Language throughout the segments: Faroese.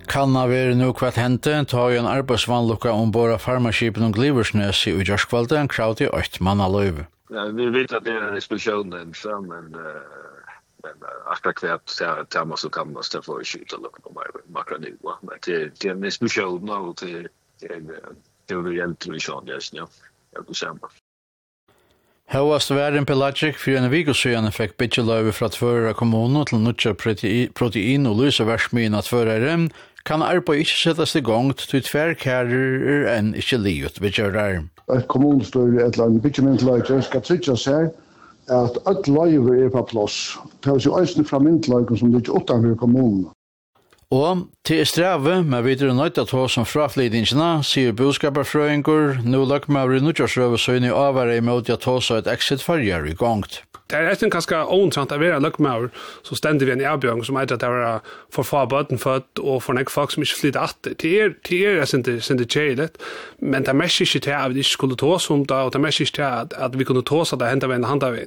Kanna veri nu kvart hente, ta jo en arbeidsvannlukka ombord av farmaskipen Gliversnes i Ujørskvalde, en krav til 8 mannaløyve. Ja, vi vet at det en eksplosionen, men akkurat kvart tema så kan man stå for å skyte lukka på makra nivå. Men det en eksplosion, og det er egentlig sånn, ja, det samme. Høyast verden Pelagic for en vikosøyene fikk bytjeløyve fra Tvøra kommune til nødja protein- og lyseversmyen av Tvøra kan arbeid ikke settes i gang til tverrkærer enn ikke livet bytjeløyre. Et kommunestøyre et eller annet bytjeløyre skal trykja seg at alt løyver på plass. Det er jo øyne fra myndeløyre som ligger utenfor kommunen. Og til strave med videre nøyt at hos som fraflydingene, sier budskaperfrøyngur, nå lagt med over nødjarsrøve søyne avvære imot at hos et exit farger i gongt. Det er ganske åndsant å være lagt med over, så stender vi en avbjørn som at det er for få bøtenfødt og for nek folk som ikke flytter atter. Det er sin kjeilet, men det er mest ikke til at vi ikke skulle tås om det, og det er mest ikke til at vi kunne tås at det hentet ved en handaved.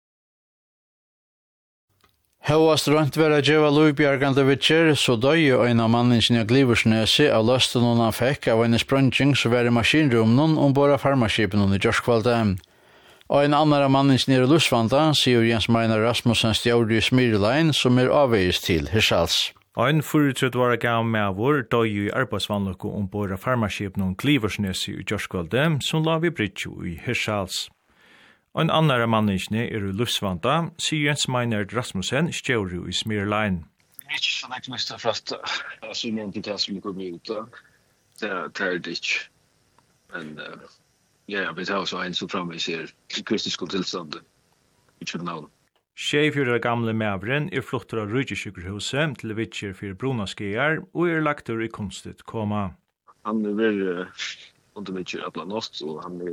Høyast rønt vera djeva luibjargande vitjer, så døy jo en av manningen i Gliversnesi av løsten han fikk av en sprønging som var i maskinrummen ombord av farmaskipen under Gjørskvalde. Og en annan av manningen i Lusvanda, sier Jens Meinar Rasmussen stjård i Smyrlein, som avveis til Hirschals. Ein 34 år gammel mavor døy i arbeidsvannlukku ombord av farmaskipen under Gliversnesi i Gjørskvalde, som la vi brytjo i Hirschals. En annan mannisne i Lusvanda, sier Jens Meinar Rasmussen, stjåru i Smyrlein. Det er ikke sånn mest fast, altså noen til det som kommer ut, det er det ikke. Men ja, vi tar også en som framme ser kristiske tilstand i København. 24 gamle mavren fluttet av Rydgesjukkerhuset til Vitcher for Brunaskeer og lagtur i kunstigt koma. Han vel under Vitcher at natt, og han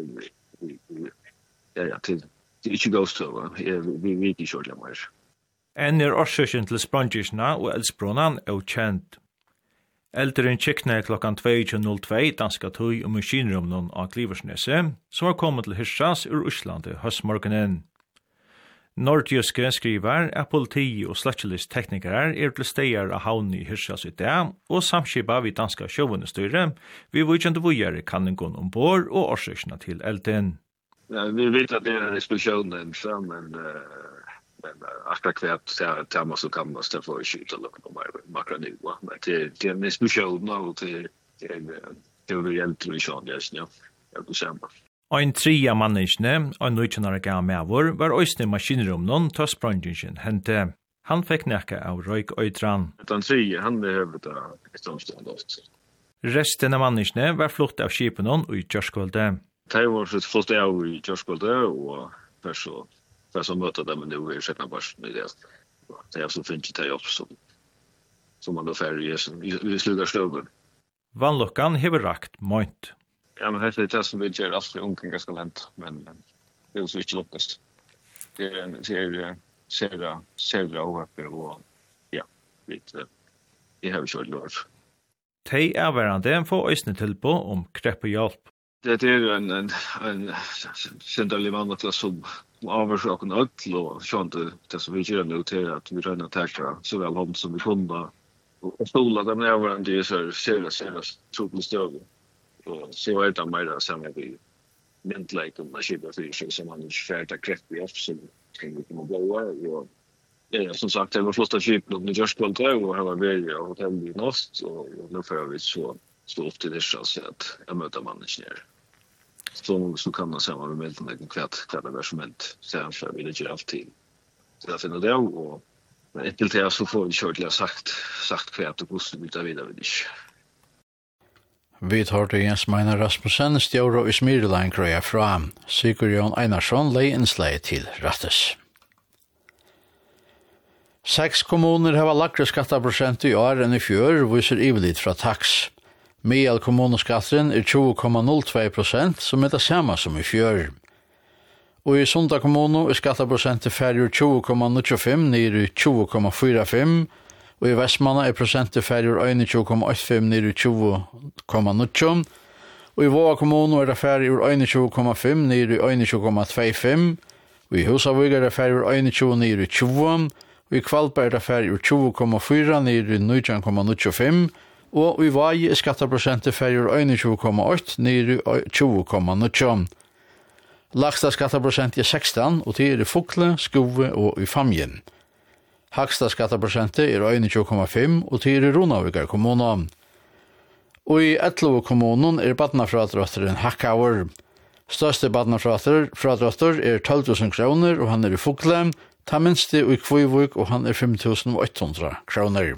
ja, til ikke gåst over. Vi vet ikke ordentlig mer. En årsøkjen til Sprangisna og Eldsbronan kjent. Elderen kikne klokkan 22.02 danska tøy og maskinrummen av Gliversneset, som var kommet til Hirschas ur Oslandet høstmorgenen. Nordjyske skriver at politi og sluttelist-teknikere til steder av havnen i Hirschas i dag, og samskipa vid danska sjåvunnestyre, vi vujende vujere kanningen ombord og årsøkjene til elden. Ja, vi vet at det er en eksplosion, men akkurat kvart tema så kan man stå for å skyte lukka på makra nivå. Men det er en eksplosion, og det er egentlig sånn, ja, det samme. Ein 3 mannisne, ein 19 år gammel mavor, var òsne i maskinrummen til sprangingen hente. Han fikk nekka av røyk øytran. Den 3, han behøver det et omstand også. Resten av mannisne var flutt av skipen og i Gjørskvalde. Det var flott av i Gjørskvalde, og for så møter dem nå i Skjeknabarsen i det. Det er så fint det opp som man da ferdig i slugar støven. Vannlokkan hever rakt mønt. Ja, men det er det som vi gjør alt for unge skal hente, men det er så ikke lukkast. Det er særlig overhøpper, og ja, vi har ikke vært lov. Tei avværende får øsne tilbå om kreppehjelp. Det er en senderlig vannet som avhørsaken ødel, og sånn det som vi gjør nå til at vi rønner tekra så vel hånd som vi kunne. Og stola dem avhørende i så seriøst trolig støve. Og så er det mer sammen med myndleikum av skibafyr, som man ikke færdig av kreppehjelp, som vi kunne blåa. Ja, som sagt, det var flott av skipen under Gjørskvalde, og her var vi i hotellet i Nost, og nå får vi så ofte i Hirschas så at jeg møter mannen nere. Så kan man sammen med meldene kvart det var som ment, så jeg vil ikke alltid. Så jeg finner det, og etter det så får vi kjørt til å ha sagt kvart og hvordan vi tar videre ved ikke. Vi tar til Jens Meinar Rasmussen, stjåre i Smyrlein krøya fra Sigurd Jon Einarsson, lei innslag til Rattes. 6 kommuner har lagre skattaprosent i år enn i fjør, viser ivelit fra tax. Mial kommuneskatten 20,02%, som det samme som i fjør. Og i Sunda kommune er skattaprosentet ferdig 20,95 ned i 20,45, og i Vestmanna er prosentet ferdig 21,85 ned i 20,90, og i Våga kommune er det ferdig 21,5 ned i 21,25, og i Husavøy er det ferdig 21 ned i 20, og i Kvalberg er det ferdig 20,4 ned i 19,95, og i vei er skatteprosentet ferger 21,8 nere 20,9. Lagsta skatteprosent er 16, og det er i Fokle, Skove og i Famjen. Hagsta skatteprosentet er 21,5, og det er i Ronavigar kommunen. Og i Etlo kommunen er badnafradratteren Hakkauer. Største badnafradratter er 12.000 kroner, og han er i Fokle, ta minste i Kvøyvøk, og han er 5.800 kroner.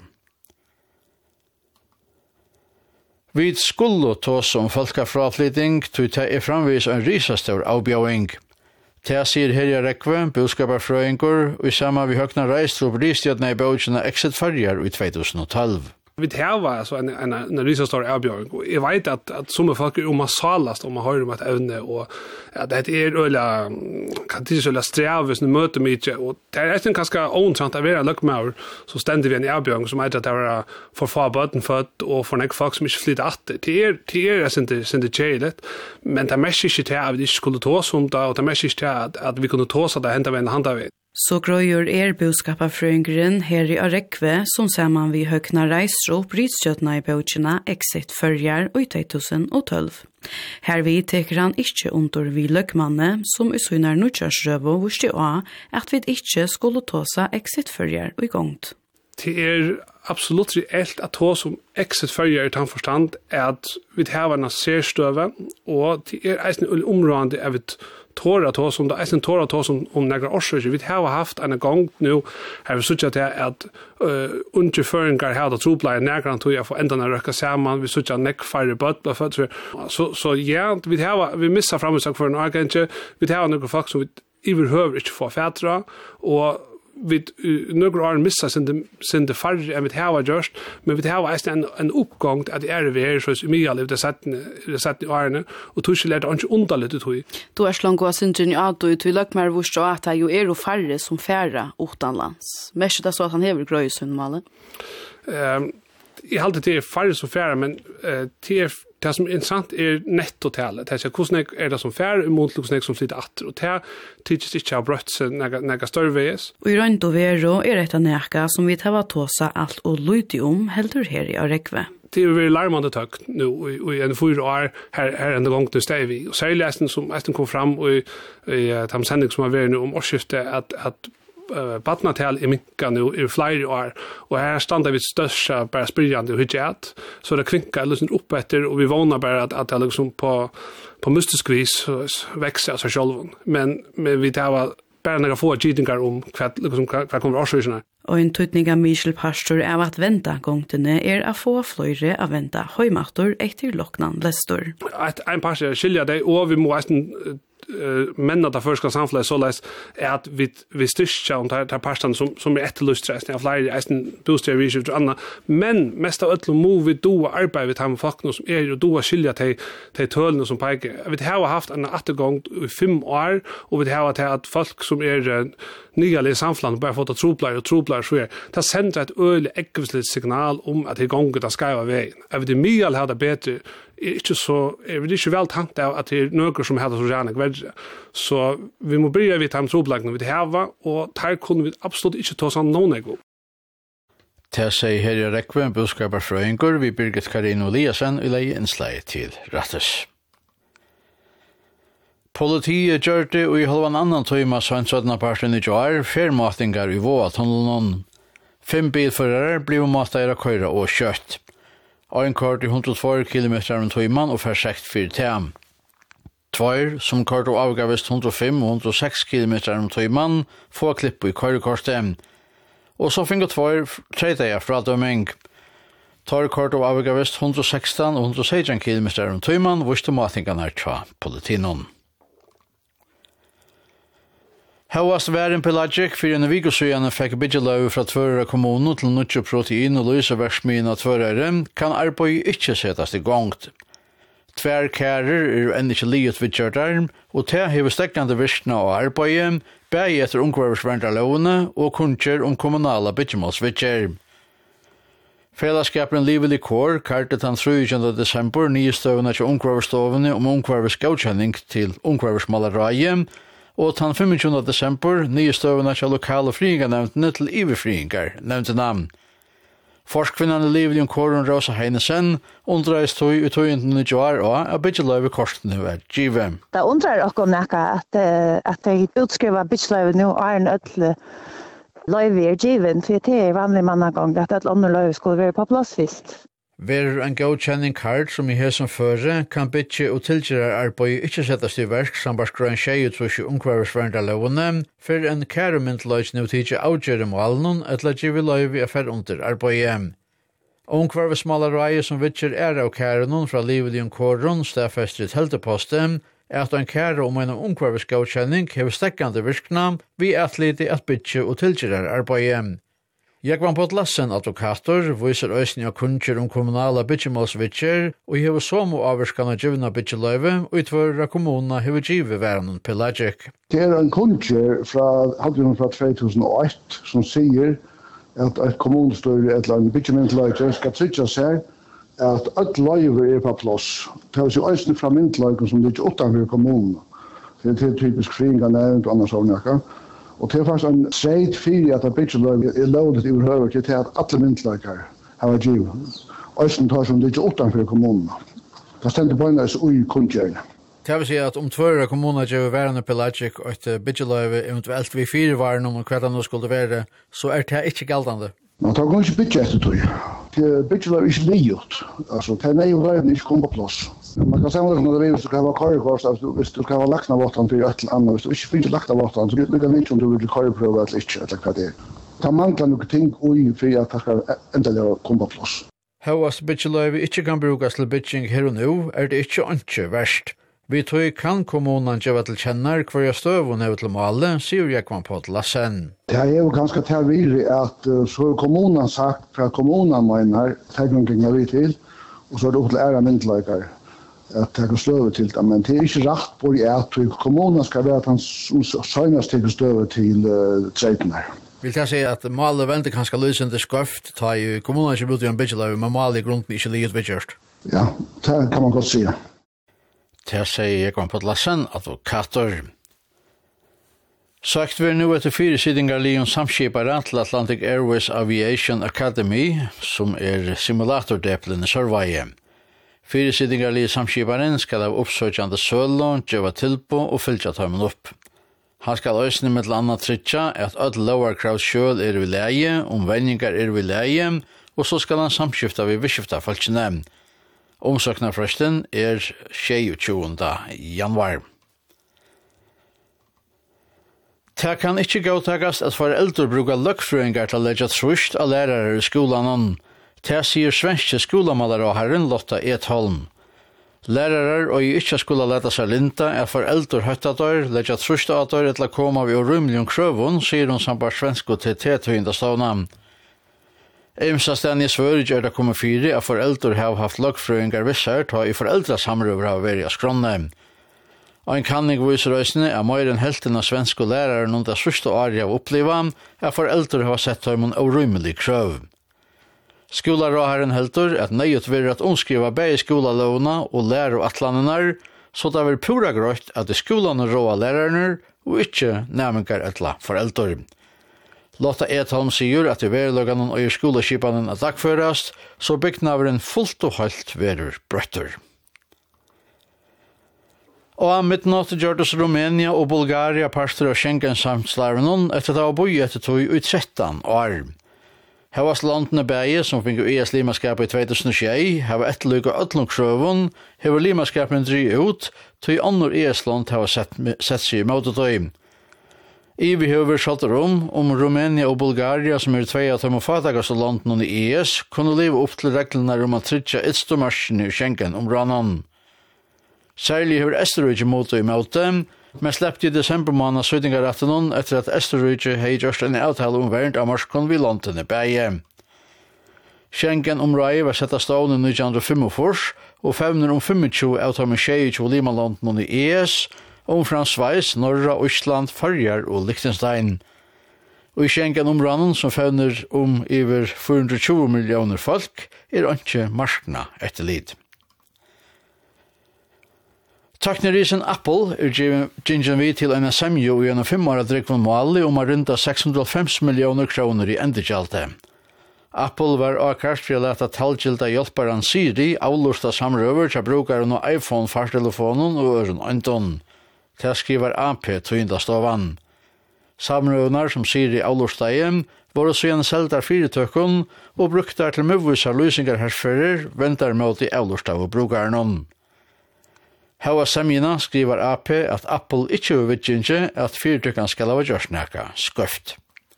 Vi skulle ta som folkefraflytting, til det er framvis en risastor avbjøring. Det sier Herja Rekve, budskaparfrøyngur, og i samme vi høgna reistrup ristjødna i bøtjene Exit Farjar i 2012. Vi har alltså en risastor avbjörning. Jag vet att som folk är salast om man hör om ett ämne och det är ölla kan det så strävs när möter mycket och det är en ganska ontrant att vara luckmauer så ständigt vi en avbjörning som heter att det är för far button för och för några folk som inte flyttar att det är inte chelet men det mest är det att vi skulle ta som då och det mest är att vi kunde ta så där hända en hand av. Så grøyer budskaparfrøyngren her i Arekve, som sammen vi høgna reisrop rydskjøtna i bøtjena Exit Farjar i 2012. Her vi teker han ikke under vi løkmanne, som i søgnar nødkjørsrøvo vurste av at vi ikke skulle tåsa Exit Farjar i gongt. Det er absolutt reelt at ta som Exit Farjar i tannforstand at vi har en særstøve, og det er eisen områdende av et tåra som det är en tåra som om några år vi har haft en gång nu har vi sett att underföringar har det troplay några tror jag för ända röka samman vi sett neck fire but så ja vi missar framsak för en agent vi har några folk som vi överhuvud inte får fätra och vi några år missar sin det färre än vi har gjort men vi har en uppgång att det är vi är så mycket det satt i årene och tog lärt inte underligt ut. Du är slångt att synden i att du lök mer vurst att det ju är färre som färra utanlands. Mest det så att han häver gröjsund malen. Jag har alltid det är färre som färra men det som är intressant är nettotalet. Det är det som färre emot hur som flyttar att och det tycks inte ha brött sig några större väs. Och i rönt och vero är det en näka som vi tar tåsa allt och lyti heldur här i Arekve. Det är väl larmande tök nu i en 4 år här ända gång till steg vi. Och särskilt som kom fram och i sändning som har varit nu om årsskiftet att badnatal i minka nu i flera år och här standar vi största bara spridande hujat så det kvinkar liksom upp efter och vi vånar bara att det liksom på mystisk vis växer så själv men vi tar bara några få cheatingar om vad kommer årsöjorna. Og en tøytning av Michel Pastor av at venta gongtene at få fløyre av venta høymaktor etter loknan lestor. En pastor skiljer det, og vi må menn at det første samfunnet så leis at vi styrker om det pastorene som etterlystreisen av flere eisen bosteder vi ikke annet. Men mest av øtlo må vi doa arbeid vi tar med folkene som og doa skilja til tølene som peker. Vi har haft en attergång i 5 år, og vi har hatt at folk som nyale i samfunnet bare fått troplar så det sender et øyelig ekkvisligt signal om at det gonger det skaiva veien. Jeg vet mye har det bedre ikke så vi ikke vel tankt av at det noen som har det så gjerne verre. Så vi må börja vid de troplagene vi har, og der kunne vi absolutt ikke ta sånn noen ego. Til seg Herja Rekve, budskaparfrøyngur, vi Birgit Karin Eliasen i leie innslag til Rattes. Politiet gjør det og i halvan annan tøyma svansødna parten i jar, fermatingar i Våatunnelen. 5 bilførere blir matet å køyre og kjøtt. Ein kort i 102 km om tøyman og fer 64 tæm. 2 som kort og avgavest 105 og 106 km om tøyman få klipp i køyrekortet. Og så finner 2 tredje fradømming. 2 kort og avgavest 116 og 116 km om tøyman vurste matingarna tja politinon. Havast væren Pelagic for en vikosøyene fikk byggeløy fra Tvøra kommunen til nødje protein og løseverksmyen av Tvøra kan arbeid ikke settes i gongt. Tværkærer enn ikke livet vidgjørter, og til hever stekkende virkene av arbeidet, bæg etter ungkvarversverntarlovene og kunnskjer om kommunale byggemålsvidgjør. Fellesskapen Livelig Kår kartet han 3. desember nye støvene til ungkvarverstovene om ungkvarversgodkjenning til ungkvarversmaleraie, og den 25. desember nye støvene til lokale friingarnevntene til iverfriingar, nevnte namn. Forskvinnan i livet Korun Rosa Heinesen undreist tog i tøyenden i år og at bytjeløyve kostene var givet. Det undrer dere nekka at jeg utskriver bytjeløyve nå er en ødelig løyve er givet, for det er vanlig mannagang at et andre løyve skulle være på plass først. Ver en godkjenning kart som i hesson føre kan bytje og tilgjere arbeid ikke settes i verk sambars grøn tjei utrusj i ungkvarversverndalovene, for en kæremyndløys nå tidsi avgjøre målen et la givi løyvi er fer under arbeidet. Ungkvarvesmalarai som vitjer av kærenon fra livet i Korun stedfestret helteposten at en kære om en ungkvarvesgodkjenning hever stekkande virkna vi atliti at bytje og tilgjere arbeidet. Jekvann Potlassen advokator viser øysning av kunnskjer kommunala bytjemålsvitjer og hever som og avvirskana givna bytjeløyve og utfører kommunene hever givet væren Pelagic. Det en kunnskjer fra 2008 som sier at et kommunestøyre et eller annet bytjemyntløyre skal trykke seg at alt løyver er på plass. Det er jo øysning fra myntløyre som ligger utenfor kommunen. Det er typisk fringa nevnt og annars avnjaka. Og det er faktisk en treit fyrir at bytjeløyve er lovdet i høver til at alle myntløyker har givet. Øysten tar som ligger utenfor kommunen. Det stender på en ui kunnskjerne. Det vil si at om tvøyre kommuner gjør værende Pelagic og et bytjeløyve eventuelt vi fire varen om hva det nå skulle være, så er det ikke galdende. Man tar ikke bytje etter tog. Bytjeløyve er ikke livet. Altså, det er nøyveløyven ikke kommer på plass. Man kan säga att det är så kan vara korrekors att hvis du kan vara lackna vatten för ett eller annat. Hvis du inte finns lackna vatten så blir det inte om du vill korrepröva eller inte eller vad det är. Det manglar något ting oj för att det ska ändå komma på plats. Hauas bytjeløyve ikke kan brukas til bytjing her og nå, det ikke verst. Vi tog kan kommunen gjøre til kjenner hver støv og nøy til male, sier Jekvann Potlassen. Det er jo ganske tilvirrig at så er kommunen sagt fra kommunen mener, tegningen vi til, og så er det opp til ære myndløykere at jeg kan støve til det, men det er ikke rett på at kommunen skal være at han søgnast til støve til treitene. Vil jeg si at malet venter kanskje lysende skøft, ta i kommunen ikke brukt i en bytjeløyve, men malet i grunden ikke livet vidgjørst. Ja, det kan man godt si. Det sier Jekvann Potlassen, advokator. Sagt vi nu etter 4 sidingar lijon samskipare til Atlantic Airways Aviation Academy, som simulatordeplen i Sørveie. 4 sidingar lijon samskiparen skal av oppsøkjande sølo, gjøva tilpå og fylgja tøymen opp. Han skal øysne med til anna trytja at öll lovarkrav sjøl vi leie, omvendinger vi leie, og så skal han samskifta vi visskifta falskene. Omsøknarfresten 22. januar. Det kan ikke godtakast at foreldre bruker løkkfrøyngar til å legge trusht av lærere i skolen. Det sier svenske skolemaleraherren Lotta Etholm. Lærere og ikke skulle lete seg linta er foreldre høttadør, legge trusht av dør til å komme ved urymelig krøvun, sier hun som bare svensko til T-tøyndastavna. Eimsasten i Sverige det kommet 4 at foreldre har haft løkkfrøyngar vissar ta i foreldresamrøver av verja skronne. Ein kanning viser røysene er mer enn helten av svenske lærere noen det sørste året av oppleva at foreldre har sett dem en urymelig krøv. Skolaraharen helter at nøyet vil at omskriva begge skolalåna og lærer og atlanenar, så det vil pura grøtt at det skolane råa lærerne og ikke nærmengar etla foreldre. Lotta Etholm sier at i verløganen og i skoleskipanen er dagførast, så byggnaveren fullt og holdt verur brøtter. Og av midnatt gjørtes Rumænia og Bulgaria parster av Schengen-samslarven etter det var boi etter tog i 13 år. Her var landene beie som fikk ES-limaskapet i 2021, her var etterlykke ødlungsrøven, her var limaskapen dri ut, tog andre ES-land har sett seg i måtetøy. Vi høver salter om Rumænia og Bulgaria, som 2 av de fattigste landene i ES, kunne leve opp til reglene om at trytja yttermarsjen i Schengen rannan. Særlig høver Østerrike mot i måte, men sleppte i desembermåned 17-retten etter at Østerrike har gjort en avtale om verden av marskene vi landene beie. Schengen-området var sett av stående i 1945, og fevner om 25 avtale med 22 limalandene i ES, om fra Sveis, Norra, Østland, Førjar og Liechtenstein. Og i Schengen-området, som fevner om over 420 millioner folk, ikke marskene etterlid. Teknerisen Apple gingen vi til en semjo gjennom 5 år drikven måli om å rynda 650 millioner kroner i endekjalte. Apple var akkurat for å lete talgilda hjelperen Siri avlusta samrøver til brukeren av iPhone-fartelefonen og øren Anton. Det skriver AP tøyndastovan. Samrøvnar som Siri avlusta hjem var så gjerne seltar fyrirtøkken og bruktar til møvvisa lysingar hersfører ventar mot i avlusta av brukeren om. Hava semjina skriver AP at Apple ikkje uvidgjenge at fyrirtøkken skal ha gjørs neka skøft.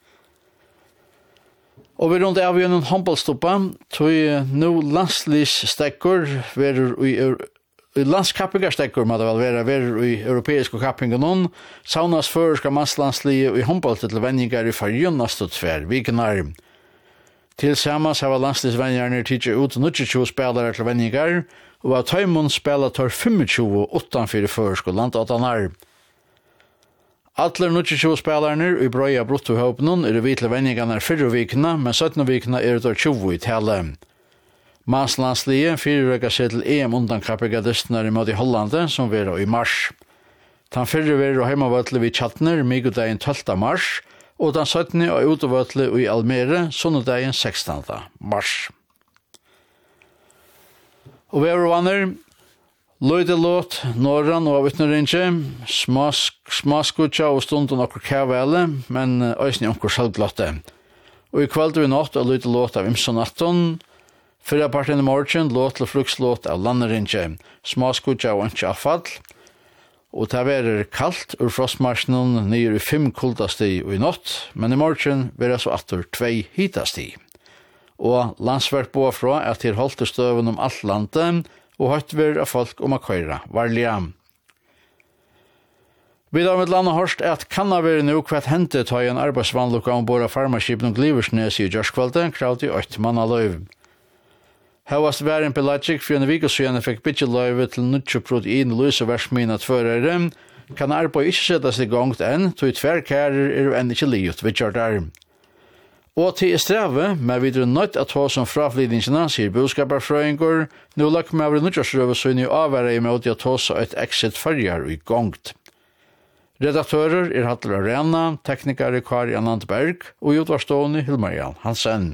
Og vi rundt av gjennom håndballstoppa, tog nå landslivsstekker i landskappingarstekker, må det vel være i europeiske kappingen noen, saunas førerska masslandslige i håndball til vendinger i fargen neste tver, vikenar. Tilsammans har landslivsvennerne tidsi ut 22 spelare til vendinger, og av tøymon spela tar 25 utanfor førerska landåtanar. Atler 22 spelarna i brøya bruttohåpnen vitle venningarna 4 vikene, men 17 vikene det 20 i tale. Manslandslige fyrrøkker seg til EM undankappigadisterna i måte i Hollande, som var i mars. Den fyrre var heimavøtle vid Tjatner, migodagen 12. mars, og den 17. og utovøtle i Almere, sonnedagen 16. mars. Og vi vanner, Løyde låt, Norran og Vittneringe, smaskutja og stunden okkur kævele, men òsni okkur selvglotte. Og i kveld vi natt og løyde låt av Imson 18, fyrra parten i morgen låt til flukslåt av Landeringe, smaskutja og ikke avfall, og det er kaldt ur frostmarsjonen nyer i 5 kuldasti i natt, men i morgen vil det så atter 2 hitasti. Og landsverk på fra at til holdt støven om alt landet, og høyt vir av folk om å køyre varlige. Vi da med landet hørst at kan ha vært nå hvert hentet ta i en arbeidsvannlukka ombord av farmaskipen og Gliversnes i Gjørskvalde, krav til 8 mannaløyv. Høyast væren Pelagic for en vikosøyene fikk bytjeløyve til 90 protein lyseversmina tvørere, kan arbeid ikke settes i gang enn, tog tverkærer enn ikke livet vi kjørt der. Og til strave, men videre nødt at hva som fraflydningsene, sier budskaperfrøyngur, nå lagt med over nødgjørsrøve så inn i avvære i måte at hva så et exit farger i gongt. Redaktører Hattler Arena, teknikere Kari Anand Berg og utvarstående Hilmar Jan Hansen.